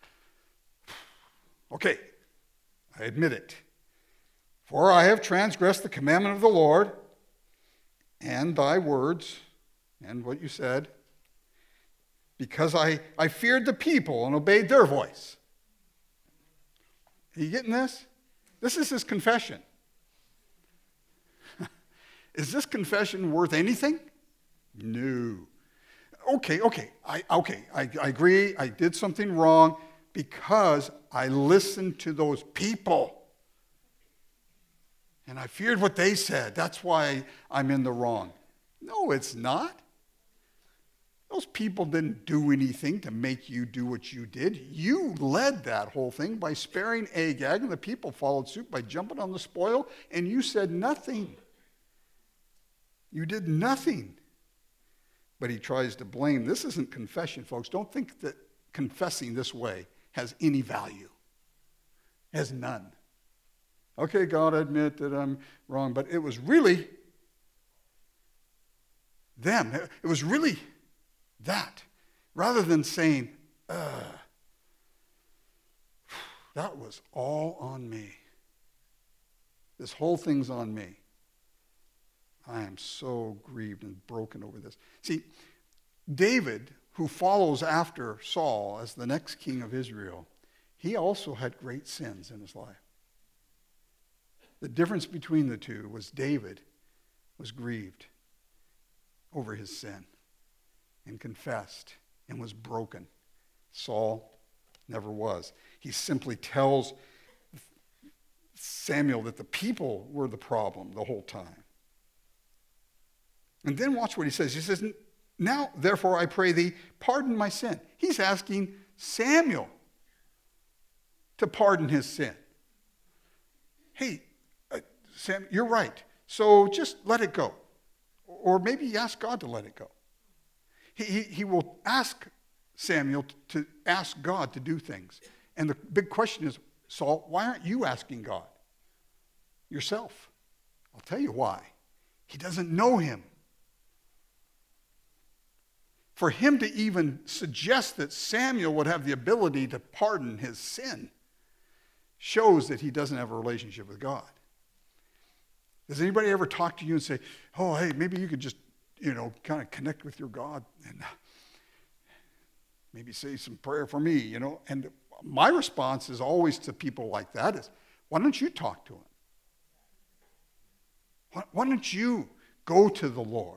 I admit it. For I have transgressed the commandment of the Lord and thy words and what you said, because I feared the people and obeyed their voice. Are you getting this? This is his confession. Is this confession worth anything? No. Okay. I agree. I did something wrong because I listened to those people. And I feared what they said. That's why I'm in the wrong. No, it's not. Those people didn't do anything to make you do what you did. You led that whole thing by sparing Agag, and the people followed suit by jumping on the spoil, and you said nothing. You did nothing. But he tries to blame. This isn't confession, folks. Don't think that confessing this way has any value. It has none. Okay, God, I admit that I'm wrong, but it was really them. It was really that. Rather than saying, that was all on me. This whole thing's on me. I am so grieved and broken over this. See, David, who follows after Saul as the next king of Israel, he also had great sins in his life. The difference between the two was David was grieved over his sin and confessed and was broken. Saul never was. He simply tells Samuel that the people were the problem the whole time. And then watch what he says. He says, now, therefore, I pray thee, pardon my sin. He's asking Samuel to pardon his sin. Hey, Sam, you're right. So just let it go. Or maybe you ask God to let it go. He will ask Samuel to ask God to do things. And the big question is, Saul, why aren't you asking God yourself? I'll tell you why. He doesn't know him. For him to even suggest that Samuel would have the ability to pardon his sin shows that he doesn't have a relationship with God. Does anybody ever talk to you and say, oh, hey, maybe you could just, kind of connect with your God and maybe say some prayer for me, And my response is always to people like that is, why don't you talk to him? Why don't you go to the Lord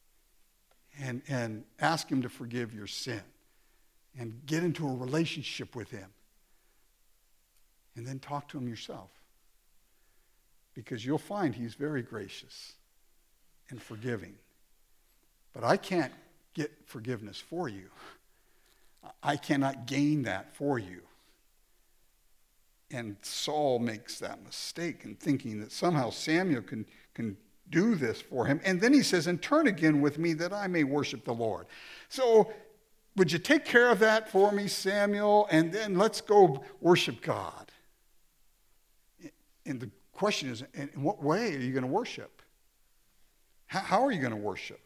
and ask him to forgive your sin and get into a relationship with him and then talk to him yourself? Because you'll find he's very gracious and forgiving. But I can't get forgiveness for you. I cannot gain that for you. And Saul makes that mistake in thinking that somehow Samuel can do this for him. And then he says, and turn again with me that I may worship the Lord. So would you take care of that for me, Samuel? And then let's go worship God. And the question is, in what way are you going to worship? How are you going to worship?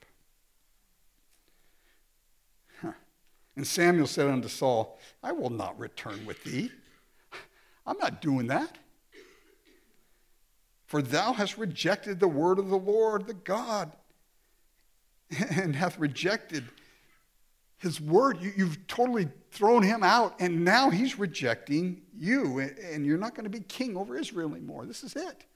And Samuel said unto Saul, I will not return with thee. I'm not doing that. For thou hast rejected the word of the Lord, the God, and hath rejected his word. You've totally thrown him out, and now he's rejecting you, and you're not going to be king over Israel anymore. This is it.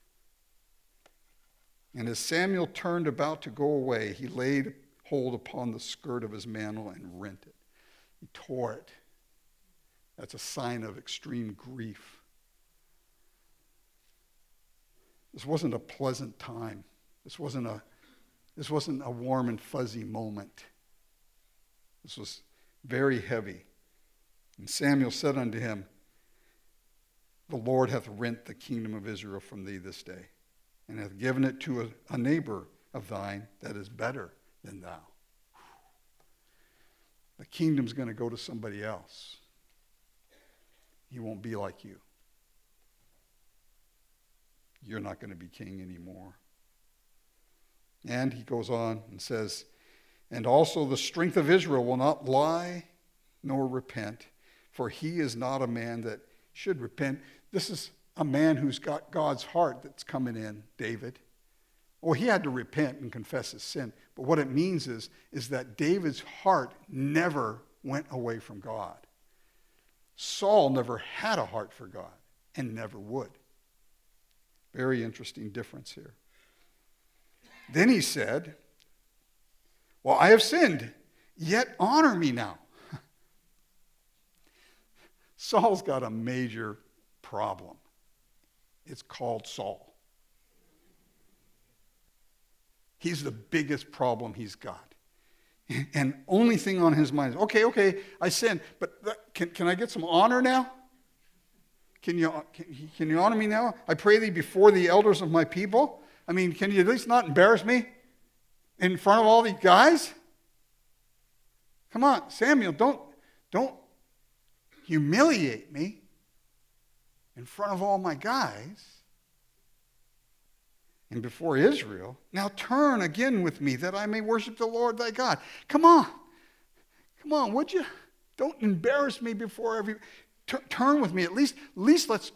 And as Samuel turned about to go away, he laid hold upon the skirt of his mantle and rent it. He tore it. That's a sign of extreme grief. This wasn't a pleasant time. This wasn't a warm and fuzzy moment. This was very heavy. And Samuel said unto him, the Lord hath rent the kingdom of Israel from thee this day, and hath given it to a neighbor of thine that is better than thou. The kingdom's going to go to somebody else. He won't be like you. You're not going to be king anymore. And he goes on and says, and also the strength of Israel will not lie nor repent, for he is not a man that should repent. This is a man who's got God's heart that's coming in, David. Well, he had to repent and confess his sin. But what it means is that David's heart never went away from God. Saul never had a heart for God and never would. Very interesting difference here. Then he said, well, I have sinned, yet honor me now. Saul's got a major problem. It's called Saul. He's the biggest problem he's got. And only thing on his mind is, okay, I sinned, but can I get some honor now? Can you honor me now? I pray thee before the elders of my people. I mean, can you at least not embarrass me in front of all these guys? Come on, Samuel, don't humiliate me in front of all my guys and before Israel. Now turn again with me that I may worship the Lord thy God. Come on, would you? Don't embarrass me before every. Turn with me. At least let's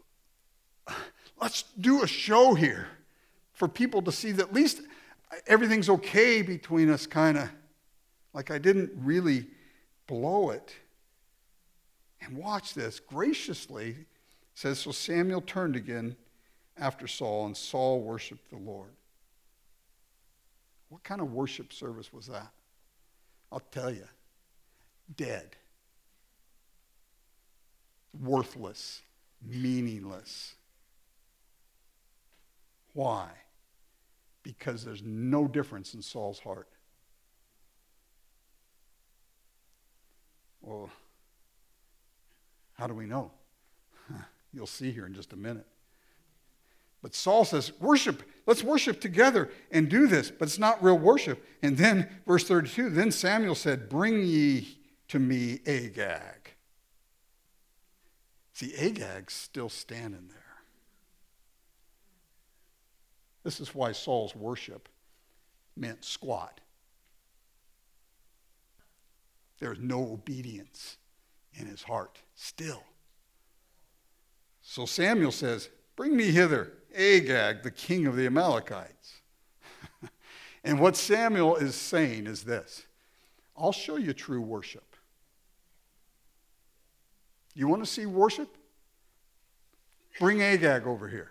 do a show here for people to see that at least everything's okay between us, kind of like I didn't really blow it. And watch this. Graciously, it says, so Samuel turned again after Saul, and Saul worshiped the Lord. What kind of worship service was that? I'll tell you. Dead. Worthless. Meaningless. Why? Because there's no difference in Saul's heart. Well, how do we know? You'll see here in just a minute. But Saul says, let's worship together and do this. But it's not real worship. And then, verse 32, then Samuel said, bring ye to me Agag. See, Agag's still standing there. This is why Saul's worship meant squat. There's no obedience in his heart still. So Samuel says, bring me hither Agag, the king of the Amalekites. And what Samuel is saying is this: I'll show you true worship. You want to see worship? Bring Agag over here.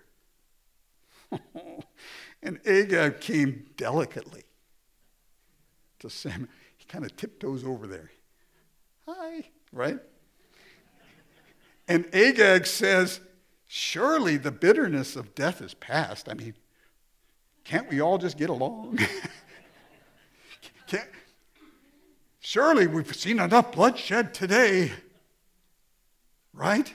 And Agag came delicately to Samuel. He kind of tiptoes over there. Hi, right? And Agag says, surely the bitterness of death is past. I mean, can't we all just get along? Surely we've seen enough bloodshed today, right?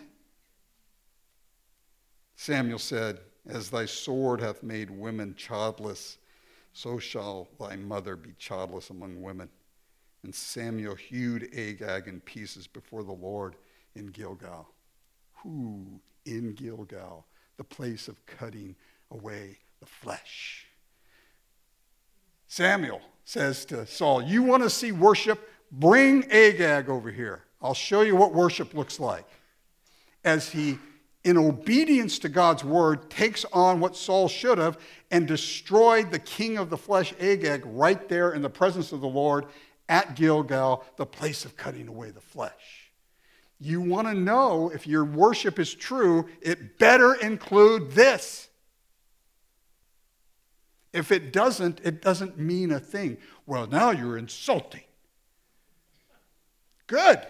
Samuel said, as thy sword hath made women childless, so shall thy mother be childless among women. And Samuel hewed Agag in pieces before the Lord in Gilgal. Who in Gilgal, the place of cutting away the flesh. Samuel says to Saul, you want to see worship? Bring Agag over here. I'll show you what worship looks like. As he, in obedience to God's word, takes on what Saul should have and destroyed the king of the flesh, Agag, right there in the presence of the Lord at Gilgal, the place of cutting away the flesh. You want to know if your worship is true, it better include this. If it doesn't mean a thing. Well, now you're insulting. Good.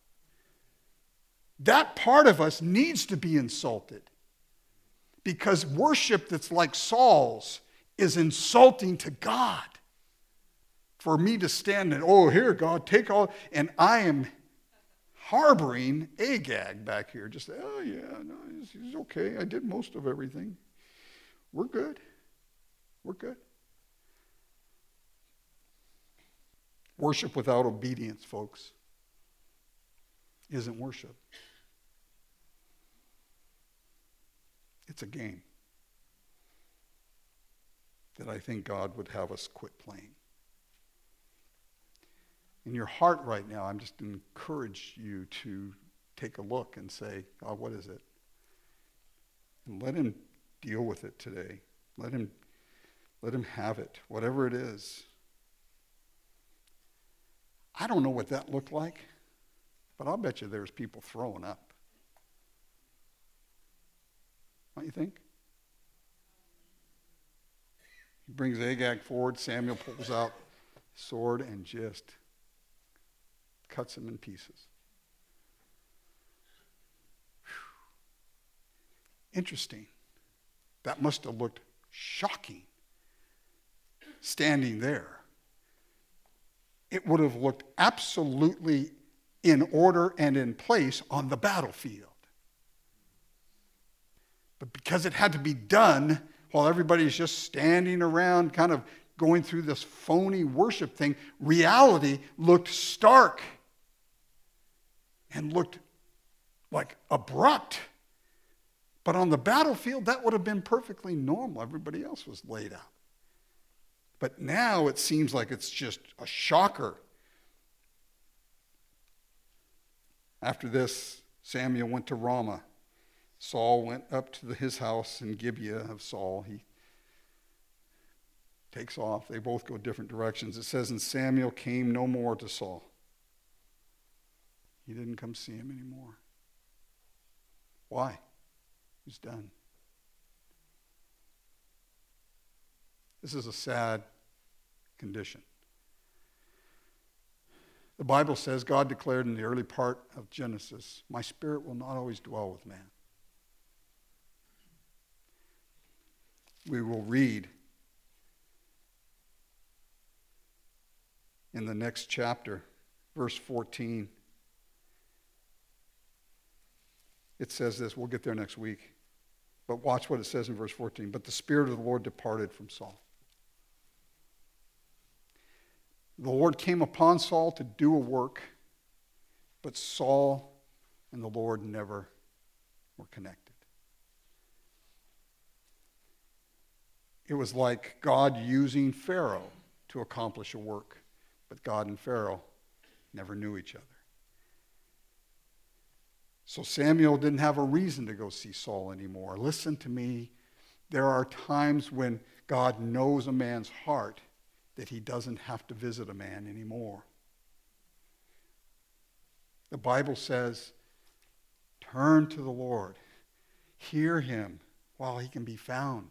That part of us needs to be insulted. Because worship that's like Saul's is insulting to God. For me to stand and, oh, here, God, take all, and I am harboring Agag back here. Just, oh, yeah, no, he's okay. I did most of everything. We're good. We're good. Worship without obedience, folks, isn't worship. It's a game that I think God would have us quit playing. In your heart right now, I'm just encourage you to take a look and say, God, what is it? And let him deal with it today. Let him have it, whatever it is. I don't know what that looked like, but I'll bet you there's people throwing up. Don't you think? He brings Agag forward. Samuel pulls out his sword and just cuts him in pieces. Whew. Interesting. That must have looked shocking standing there. It would have looked absolutely in order and in place on the battlefield. But because it had to be done while everybody's just standing around kind of going through this phony worship thing, reality looked stark and looked like abrupt. But on the battlefield, that would have been perfectly normal. Everybody else was laid out. But now it seems like it's just a shocker. After this, Samuel went to Ramah. Saul went up to his house in Gibeah of Saul. He takes off. They both go different directions. It says, and Samuel came no more to Saul. He didn't come see him anymore. Why? He's done. This is a sad condition. The Bible says, God declared in the early part of Genesis, my spirit will not always dwell with man. We will read in the next chapter, verse 14. It says this, we'll get there next week. But watch what it says in verse 14. But the Spirit of the Lord departed from Saul. The Lord came upon Saul to do a work, but Saul and the Lord never were connected. It was like God using Pharaoh to accomplish a work, but God and Pharaoh never knew each other. So Samuel didn't have a reason to go see Saul anymore. Listen to me. There are times when God knows a man's heart that he doesn't have to visit a man anymore. The Bible says, turn to the Lord. Hear him while he can be found.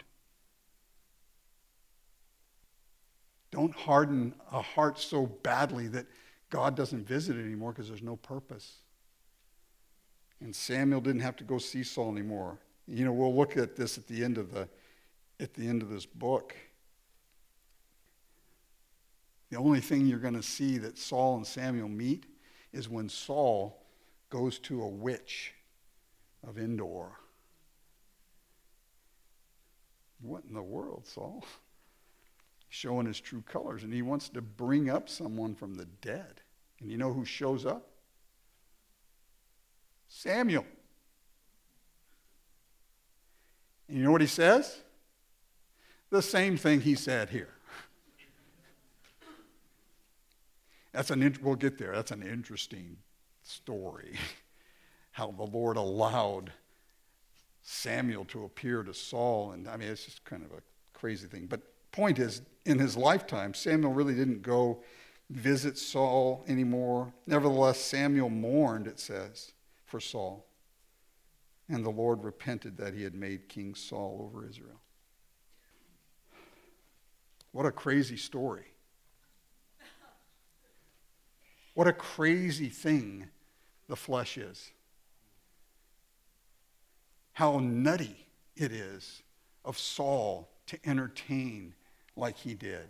Don't harden a heart so badly that God doesn't visit it anymore because there's no purpose. And Samuel didn't have to go see Saul anymore. You know, we'll look at this at the end of this book. The only thing you're going to see that Saul and Samuel meet is when Saul goes to a witch of Endor. What in the world, Saul? Showing his true colors, and he wants to bring up someone from the dead. And you know who shows up? Samuel. And you know what he says? The same thing he said here. We'll get there. That's an interesting story. How the Lord allowed Samuel to appear to Saul. And I mean, it's just kind of a crazy thing. But point is, in his lifetime, Samuel really didn't go visit Saul anymore. Nevertheless, Samuel mourned, it says, for Saul. And the Lord repented that he had made King Saul over Israel. What a crazy story. What a crazy thing the flesh is. How nutty it is of Saul to entertain like he did.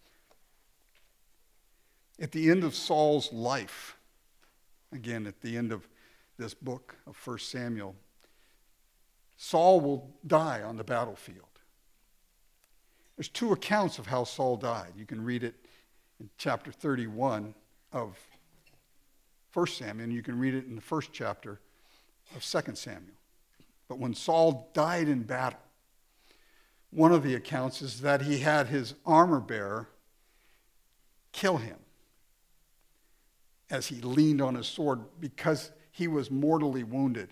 At the end of Saul's life, again, at the end of this book of 1 Samuel, Saul will die on the battlefield. There's two accounts of how Saul died. You can read it in chapter 31 of 1 Samuel, and you can read it in the first chapter of 2 Samuel. But when Saul died in battle, one of the accounts is that he had his armor bearer kill him as he leaned on his sword because he was mortally wounded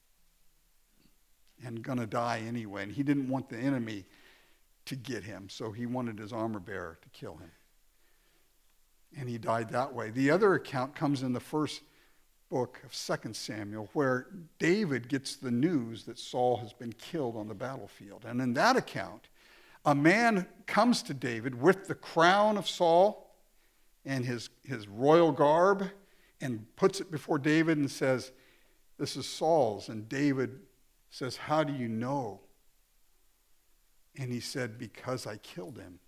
and going to die anyway. And he didn't want the enemy to get him, so he wanted his armor bearer to kill him. And he died that way. The other account comes in the first book of 2 Samuel, where David gets the news that Saul has been killed on the battlefield. And in that account, a man comes to David with the crown of Saul and his royal garb and puts it before David and says, "This is Saul's." And David says, "How do you know?" And he said, "Because I killed him."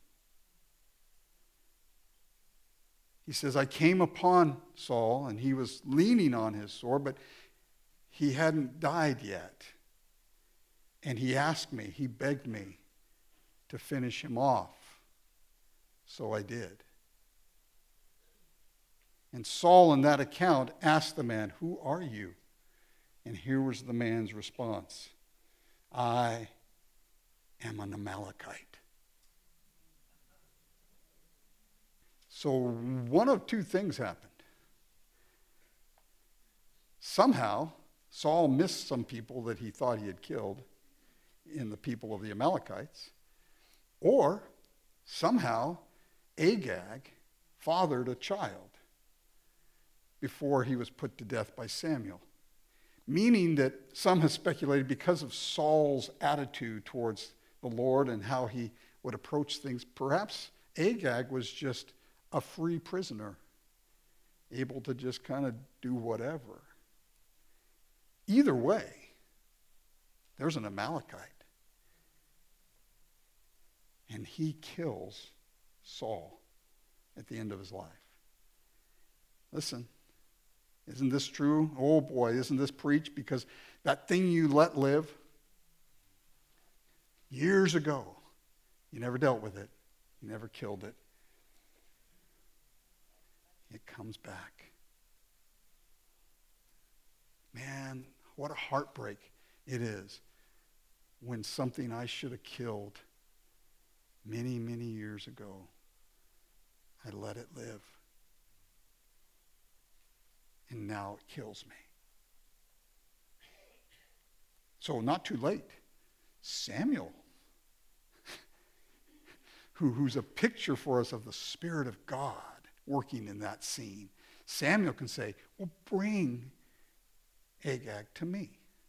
He says, "I came upon Saul, and he was leaning on his sword, but he hadn't died yet. And he asked me, he begged me to finish him off. So I did." And Saul, in that account, asked the man, "Who are you?" And here was the man's response: "I am an Amalekite." So one of two things happened. Somehow, Saul missed some people that he thought he had killed in the people of the Amalekites. Or somehow, Agag fathered a child before he was put to death by Samuel. Meaning that some have speculated because of Saul's attitude towards the Lord and how he would approach things, perhaps Agag was just a free prisoner, able to just kind of do whatever. Either way, there's an Amalekite. And he kills Saul at the end of his life. Listen, isn't this true? Oh boy, isn't this preached? Because that thing you let live years ago, you never dealt with it, you never killed it. It comes back. Man, what a heartbreak it is when something I should have killed many, many years ago, I let it live. and now it kills me. So not too late. Samuel, who's a picture for us of the Spirit of God working in that scene. Samuel can say, well, bring Agag to me.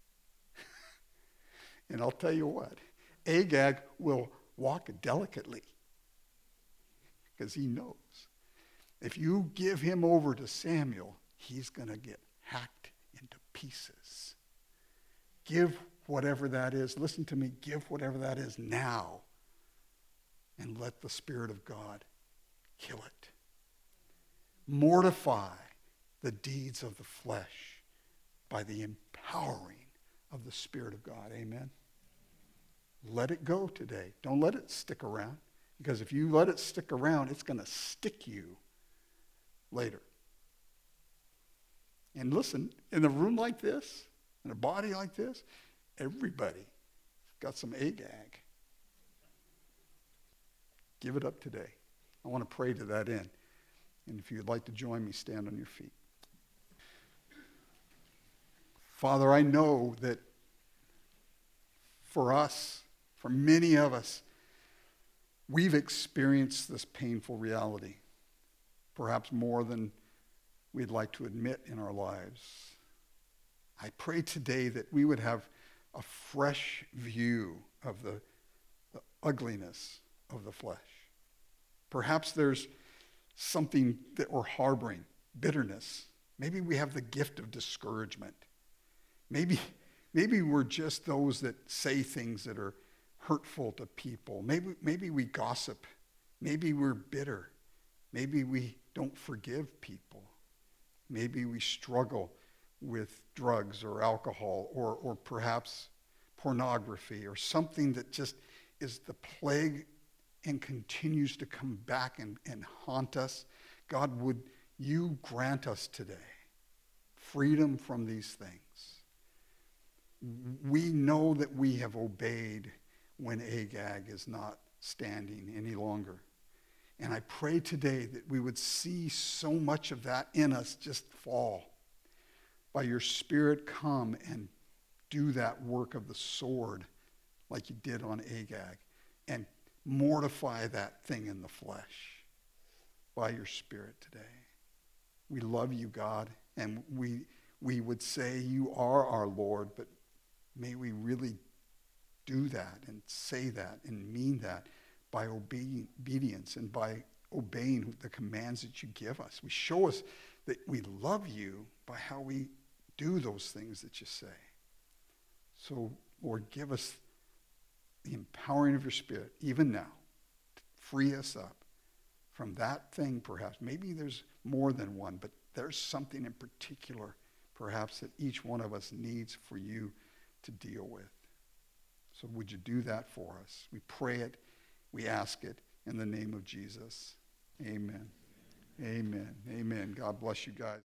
And I'll tell you what, Agag will walk delicately because he knows if you give him over to Samuel, he's going to get hacked into pieces. Give whatever that is, listen to me, give whatever that is now and let the Spirit of God kill it. Mortify the deeds of the flesh by the empowering of the Spirit of God. Amen. Let it go today. Don't let it stick around. Because if you let it stick around, it's going to stick you later. And listen, in a room like this, in a body like this, everybody's got some Agag. Give it up today. I want to pray to that end. And if you'd like to join me, stand on your feet. Father, I know that for us, for many of us, we've experienced this painful reality, perhaps more than we'd like to admit in our lives. I pray today that we would have a fresh view of the ugliness of the flesh. Perhaps there's something that we're harboring, bitterness. Maybe we have the gift of discouragement. Maybe we're just those that say things that are hurtful to people. Maybe we gossip. Maybe we're bitter. Maybe we don't forgive people. Maybe we struggle with drugs or alcohol or perhaps pornography or something that just is the plague and continues to come back and haunt us. God, would you grant us today freedom from these things? We know that we have obeyed when Agag is not standing any longer. And I pray today that we would see so much of that in us just fall. By your Spirit, come and do that work of the sword like you did on Agag and mortify that thing in the flesh by your Spirit today. We love you, God, and we would say you are our Lord, but may we really do that and say that and mean that by obedience and by obeying the commands that you give us. We show us that we love you by how we do those things that you say. So, Lord, give us the empowering of your Spirit, even now, to free us up from that thing, perhaps. Maybe there's more than one, but there's something in particular, perhaps, that each one of us needs for you to deal with. So would you do that for us? We pray it, we ask it in the name of Jesus. Amen. Amen. Amen. God bless you guys.